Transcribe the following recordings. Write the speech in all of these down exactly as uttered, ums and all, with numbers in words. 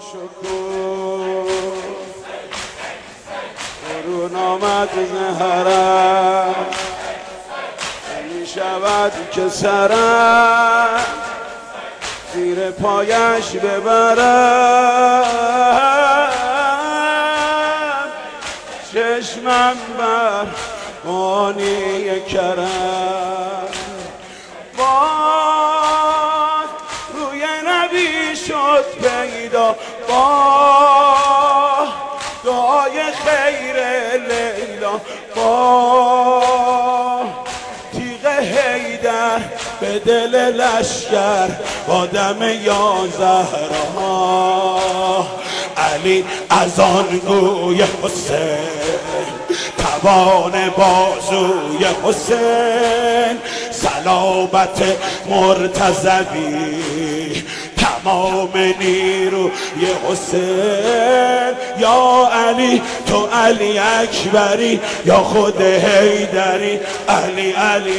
شکر برون آمد زهرم می شود که سرم زیر پایش ببرم چشمم بر مانی کرم باز روی نبی شد پیدا با دعای خیر لیلا با تیغ حیدر به دل لشکر با دم یا زهرا علی از آن گوی حسین توان بازوی حسین صلابت مرتضوی تمام نیروی حسین یا علی تو علی اکبری یا خود حیدری علی علی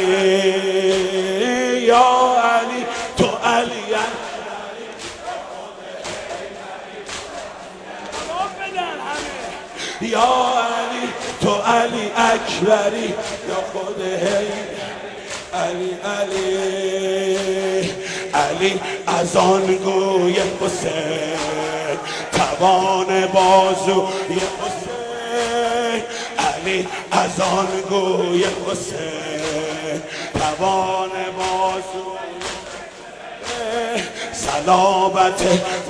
یا علی تو علی اکبری یا علی تو علی اکبری یا خود حیدری علی علی علی از آن گوی حسین توان بازوی حسین علی از آن گوی حسین توان بازوی صلابت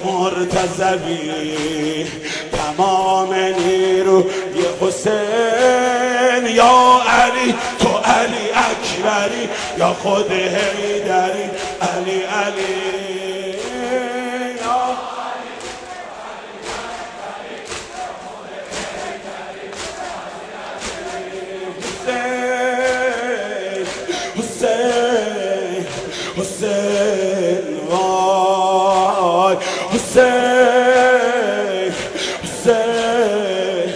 مرتضوی تمام نیروی حسین یا علی تو علی اکبری یا خود حیدری علی علی یا حسین حسین حسین وای حسین حسین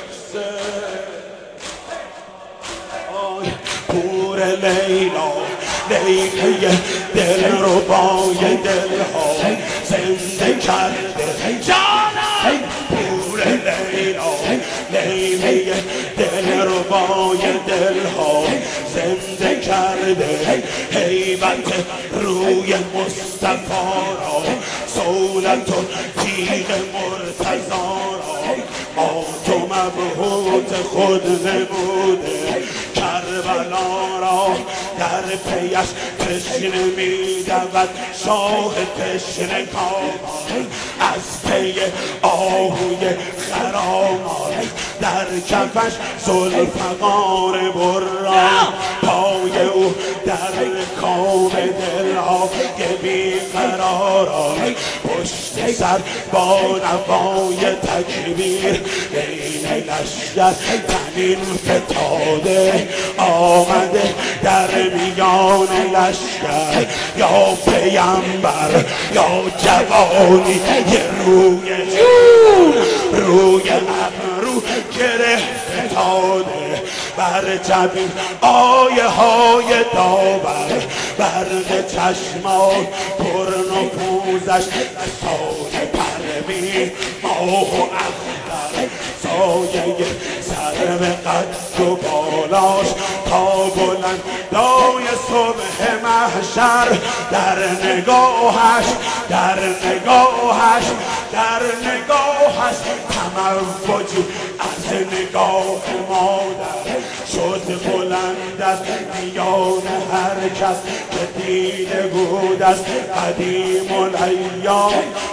پور لیلا لیله دل رو بای دل ها زنده کرده جانم پور لیلا لیله دل رو بای دل ها زنده کرده هیبت روی مصطفی را سولت و تیغ مرتضی را مات و مبهوت خود نموده کربلا را در پیش تشنه می دود شاه تشنه کامان از پی آهوی خرامان در کفش ذوالفقار بران پای او در کام دلهای بیقراران پشت سر با نوای تکبیر بین لشکر تنین فتاده آمده در میان لشکر یا پیامبر یا جوانی یه روی جون روی ابرو گره فتاده بر جبین آیه های داور برق چشمان پر نفوذش سایه پروین ماه و اختر سایه سرو قد و بالاش تا بلند دای صبح محشر در نگاهش در نگاهش در نگاهش تموجی از نگاه مادر شد بلند از میان هر کس که دیده بود از قدیم الایام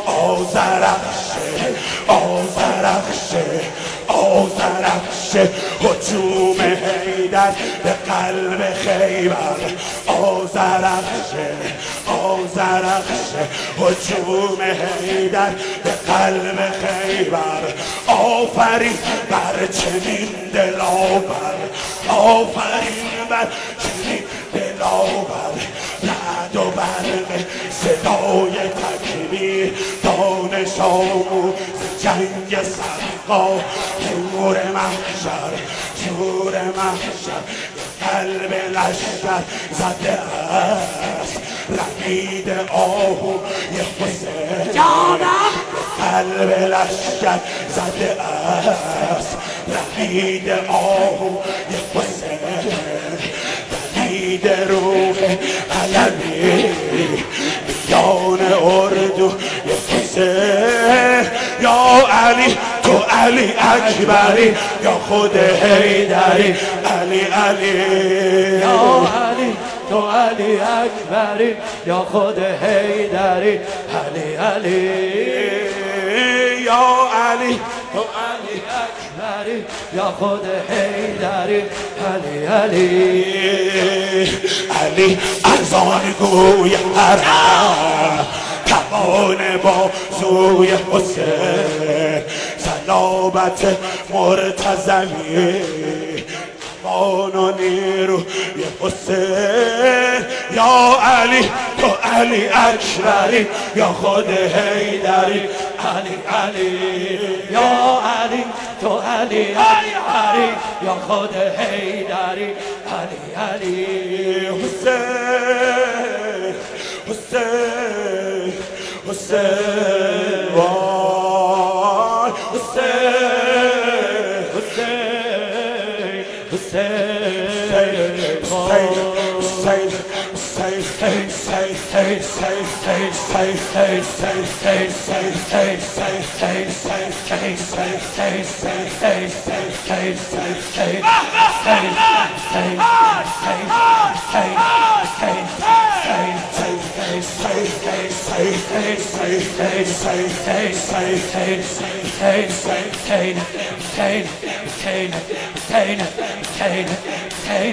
آذرخشه آذرخشه آذرخشه هجوم حیدر به قلب خیبر آذرخشه آذرخشه هجوم حیدر به قلب خیبر آفرین بر چنین دلاور آفرین بر چنین دلاور رعد و برق صدای تکبیر دانش آموز جنگ سرقا شور محشر شور محشر قلب لشکر زده است رقید آهو یه حسین جانم قلب لشکر زده است رقید آهو یک حسین دید روح علمی بیان اردو یک حسین یا علی تو علی اکبری یا خود حیدری علی علی یا علی تو علی اکبری یا خود حیدری علی علی یا علی تو علی اکبری یا خود حیدری علی علی علی ارزان گوی حرم توان بازوی حسین سلامت مرتضوی توان و نیروی حسین یا علی تو علی اکبری یا خود حیدری علی علی یا علی تو علی اکبری یا خود حیدری علی علی حسین حسین حسین وای حسین حسین حسین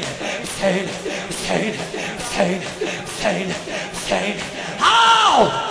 How?